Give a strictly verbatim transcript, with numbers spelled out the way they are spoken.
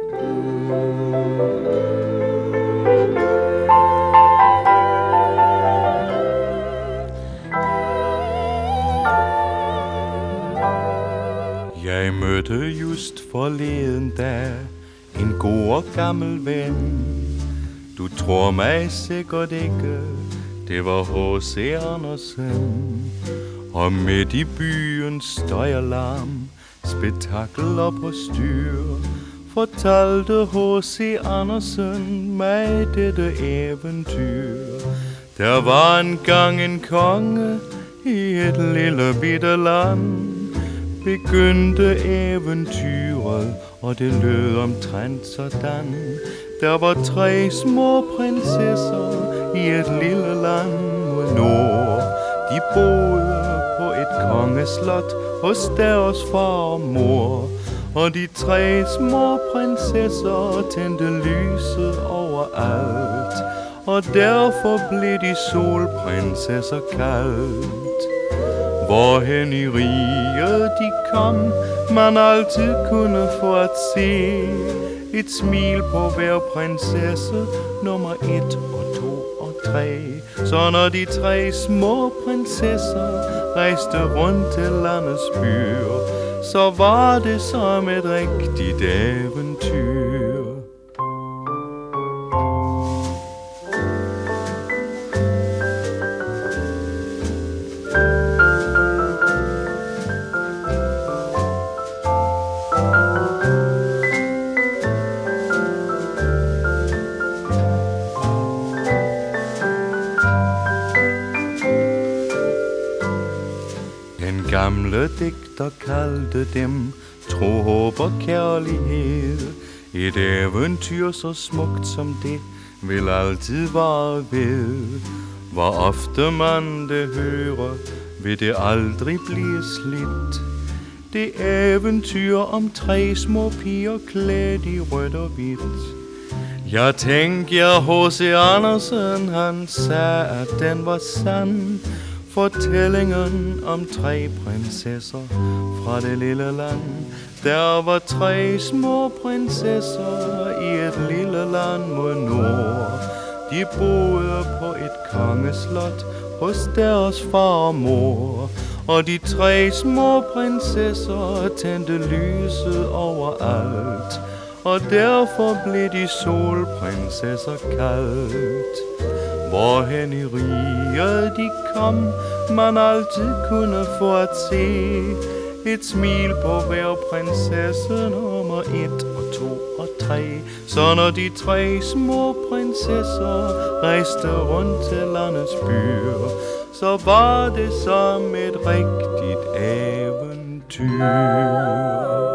Jeg mødte just forleden dag en god og gammel ven. Du tror mig sikkert ikke, det var H C Andersen. Og midt i byen støjalarm, spektakler på styr, fortalte H C Andersen mig dette eventyr. Der var engang en konge i et lille bitte land. Begyndte eventyret, og det lød omtrent sådan. Der var tre små prinsesser i et lille land mod nord. De boede på et kongeslot hos deres far og mor. Og de tre små prinsesser tændte lyset overalt, og derfor blev de solprinsesser kaldt. Hvorhen i riget de kom, man altid kunne få at se et smil på hver prinsesse, nummer et og to og tre. Så når de tre små prinsesser rejste rundt til landets byer, så var det som et rigtigt eventyr. Den gamle digter kaldte dem tro, håb og kærlighed. Et eventyr så smukt som det vil altid vare ved. Hvor ofte man det hører, vil det aldrig blive slidt. Det eventyr om tre små piger klædt i rødt og hvidt. Jeg tænker, jeg H C Andersen, han sagde, at den var sand. Fortællingen om tre prinsesser fra det lille land. Der var tre små prinsesser i et lille land mod nord. De boede på et kongeslot hos deres far og mor. Og de tre små prinsesser tændte lyset overalt, og derfor blev de solprinsesser kaldt. Hvorhen i riget de kom, man altid kunne få at se et smil på hver prinsesse, nummer et og to og tre. Så når de tre små prinsesser rejste rundt til landets byer, så var det som et rigtigt eventyr.